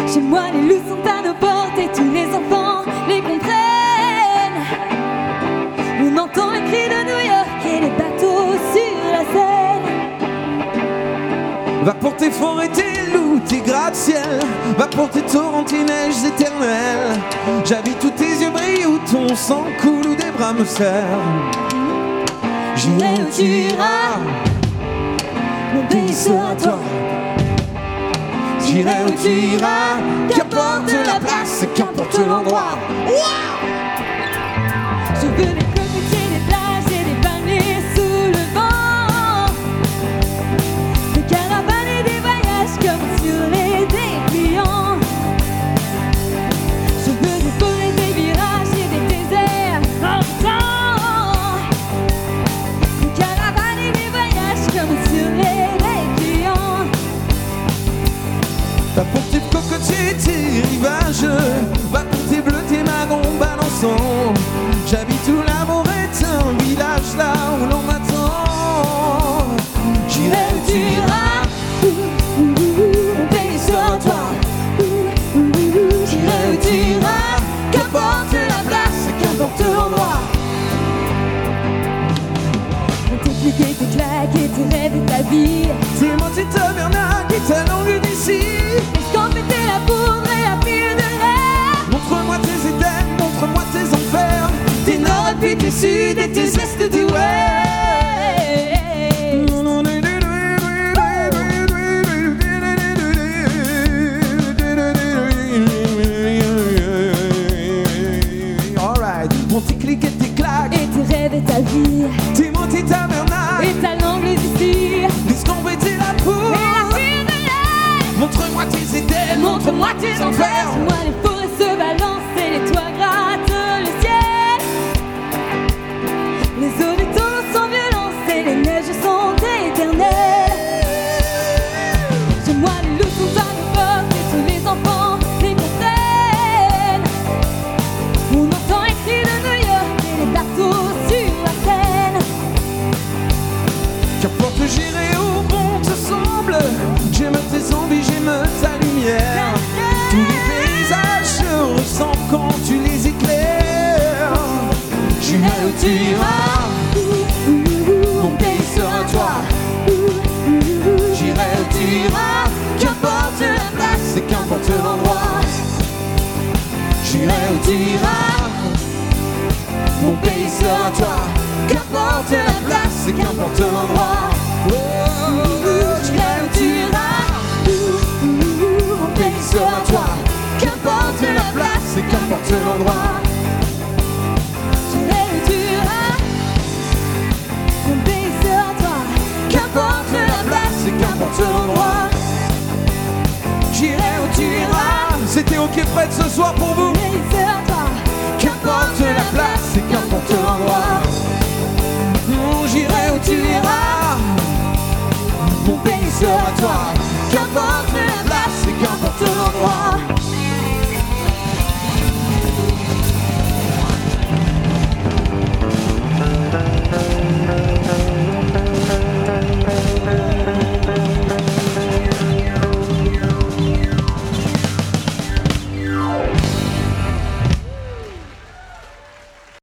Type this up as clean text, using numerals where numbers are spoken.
Chez moi les loups sont à nos portes et tous les enfants les comprennent. On entend les cris de New York et les bateaux sur la Seine. Va pour tes forêts, tes loups, tes gratte-ciel. Va pour tes torrents, tes neiges éternelles. J'habite où tes yeux brillent, où ton sang coule, où des bras me serrent. J'irai où tu iras, Mon pays sera toi. j'irai où tu iras. Qu'importe la place, qu'importe l'endroit. Je veux des cocotiers, des plages et des palmiers sous le vent. Des caravanes et des voyages comme sur les dépliants. Je veux des forêts, des virages et des déserts en temps. Des caravanes et des voyages comme sur les dépliants. Va pour tes cocotiers, tes rivages. Va pour tes bleus, tes marrons balançants. J'habite où l'amour est un village, là où l'on m'attend. J'irai où tu iras, Mon pays sera toi. j'irai où tu iras. Qu'importe la place, qu'importe l'endroit. Tes clics et tes claques et tes rêves et ta vie. Tes mots, tes tabernacles et ta langue d'ici. Est-ce qu'on mettait la poudre et la pile de l'air? Montre-moi tes Éden, montre-moi tes enfers. Tes nord et puis tes sud et tes est et tes ouest. Alright, bon tes clics et tes claques. Et tes rêves et ta vie. Tes mots, tes tabernacles. Et ta langue d'ici. Laisse tomber tes la Et poudre. la pile de l'air. Montre-moi tes Éden, montre-moi tes enfers. Moi les forêts se balancent et les toits grattent le ciel. Les eaux des torrents sont violentes et les neiges sont éternelles. Chez moi les loups sont à nos portes et tous les enfants les comprennent. On entend les cris de New York et les bateaux sur la Seine. Qu'importe j'irai où bon te semble. J'aime tes envies, j'aime ta lumière. Tous les paysages se ressemblent quand tu les éclaires. J'irai où tu iras, mon pays sera toi. J'irai où tu iras, qu'importe la place et qu'importe l'endroit. J'irai où tu iras, mon pays sera toi. Qu'importe la place et qu'importe l'endroit. J'irai où tu iras, mon pays sera toi. Qu'importe la place et qu'importe l'endroit. J'irai où tu iras, mon pays sera toi. Qu'importe la place et qu'importe l'endroit. J'irai où tu iras. C'était OK Fred ce soir pour vous. Mon pays sera toi. Qu'importe la place et qu'importe l'endroit. J'irai où tu iras. Mon pays sera toi. Qu'importe